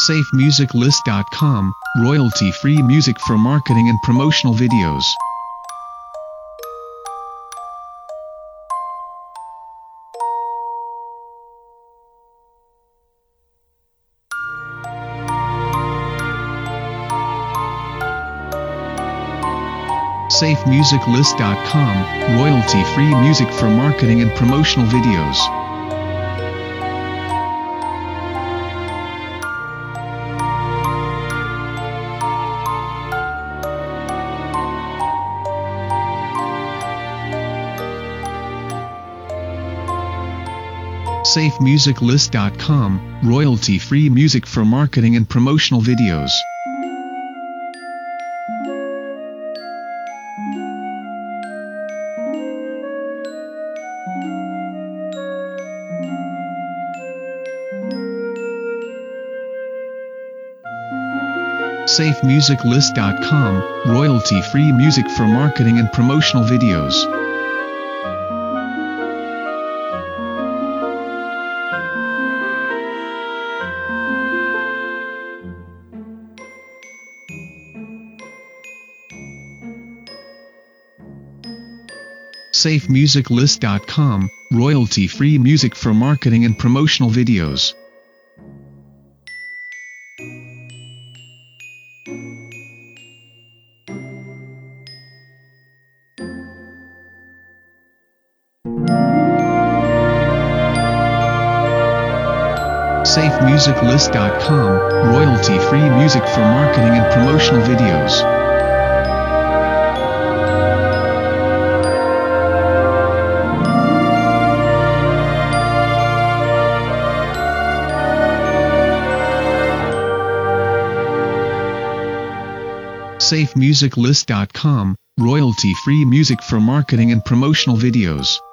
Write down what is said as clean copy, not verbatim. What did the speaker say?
SafeMusicList.com, royalty-free music for marketing and promotional videos. SafeMusicList.com, royalty-free music for marketing and promotional videos. SafeMusicList.com, royalty-free music for marketing and promotional videos. SafeMusicList.com, royalty-free music for marketing and promotional videos. SafeMusicList.com, royalty-free music for marketing and promotional videos. SafeMusicList.com, royalty-free music for marketing and promotional videos. SafeMusicList.com, royalty-free music for marketing and promotional videos.